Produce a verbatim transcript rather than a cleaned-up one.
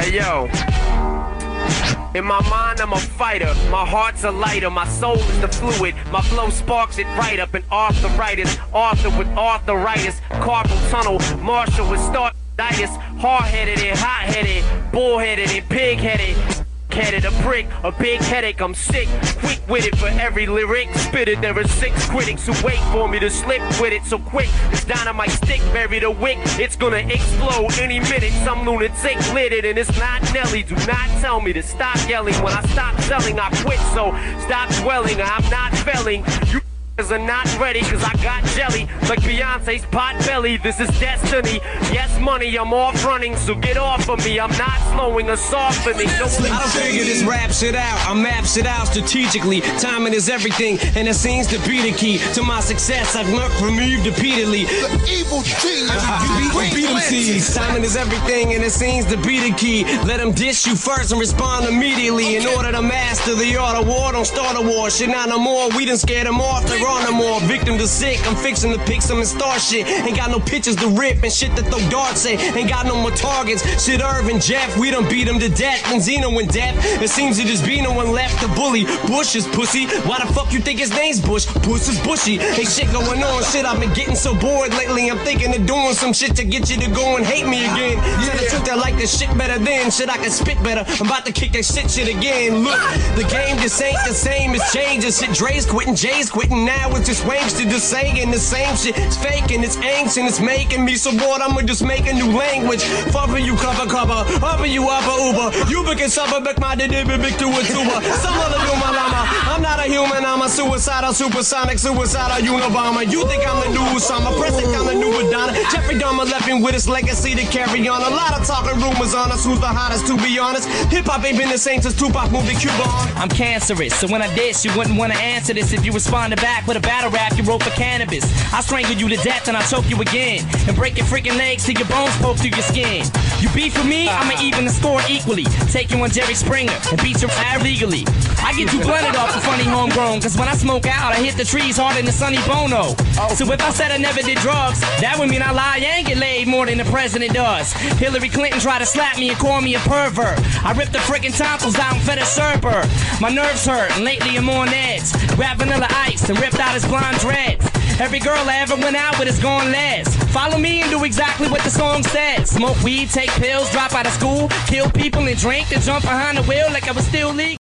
Hey yo, in my mind I'm a fighter, my heart's a lighter, my soul is the fluid, my flow sparks it right up, an arthritis, Arthur with arthritis, carpal tunnel, Marshall with startitis, hard-headed and hot-headed, bull-headed and pig-headed, headed a prick, a big headache, I'm sick, quick with it for every lyric, spit it, there are six critics who wait for me to slip with it, so quick, this dynamite stick, bury the wick, it's gonna explode any minute, some lunatic lit it, and it's not Nelly, do not tell me to stop yelling, when I stop selling, I quit, so stop dwelling, I'm not failing, you are not ready, cause I got jelly, like Beyonce's pot belly, this is destiny, yes money, I'm off running, so get off of me, I'm not slowing or softening, no I don't figure this rap shit out, I map shit out strategically, timing is everything, and it seems to be the key to my success, I've learned from Eve repeatedly, the evil genius, beat, beat them seeds, timing is everything, and it seems to be the key, let them dish you first and respond immediately, in order to master the art of war, don't start a war, shit not no more, we done scared them off, they're on no more, victim to sick, I'm fixing to pick some and start shit, ain't got no pictures to rip and shit that throw darts at, ain't got no more targets, shit Irv and Jeff, we done beat them to death, and Zeno in death, it seems to just be no one left to bully, Bush is pussy, why the fuck you think his name's Bush, Bush is bushy, ain't shit going on, shit I've been getting so bored lately, I'm thinking of doing some shit to get you to go and hate me again, tell the truth I like this shit better than, shit I can spit better, I'm about to kick that shit shit again, look, the game just ain't the same, it's changing, shit Dre's quitting, Jay's quitting, now it's just wanks to just saying the same shit. It's fake and it's ancient, it's making me so bored. I'ma just make a new language. Fuck you, cover, cover. Upper you, upper, uber. You begin suffer, back my did big to a tuba. Some other do my llama. I'm not a human, I'm a suicidal, supersonic, suicidal Unabomber. You think I'm the new Osama, President, I'm the new Madonna. Jeffrey Dahmer left me with his legacy to carry on. A lot of talking rumors on us. Who's the hottest, to be honest? Hip hop ain't been the same since Tupac moved to Cuba on. I'm cancerous, so when I dish, you wouldn't want to answer this if you responded back with a battle rap you wrote for cannabis. I strangle you to death and I choke you again and break your freaking legs till your bones poke through your skin. You beef with me, I'ma even the score equally. Take you on Jerry Springer and beat your ass legally. I get you blunted off the funny homegrown, cause when I smoke out, I hit the trees harder than Sonny Bono. So if I said I never did drugs, that would mean I lie and get laid more than the president does. Hillary Clinton tried to slap me and call me a pervert. I ripped the freaking tonsils out and fed a server. My nerves hurt and lately I'm on edge. Grab Vanilla Ice and ripped out his blonde dreads. Every girl I ever went out with is gone last. Follow me and do exactly what the song says. Smoke weed, take pills, drop out of school, kill people and drink, then jump behind the wheel like I was still legal.